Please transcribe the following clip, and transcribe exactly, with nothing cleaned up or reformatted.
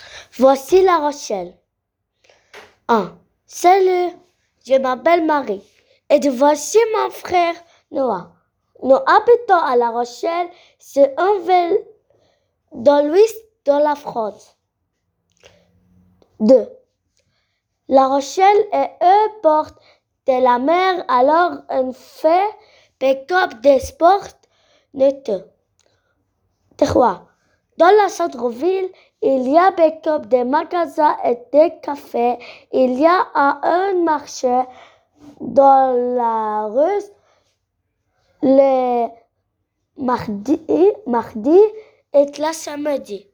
Voici La Rochelle. un. Salut, je m'appelle Marie et voici mon frère Noah. Nous habitons à La Rochelle, c'est une ville dans l'ouest de la France. deux. La Rochelle est une porte de la mer, alors on fait pick-up des sports neutres. trois. Dans la centre-ville, il y a pick-up des magasins et des cafés. Il y a un marché dans la rue le mardi, mardi et le samedi.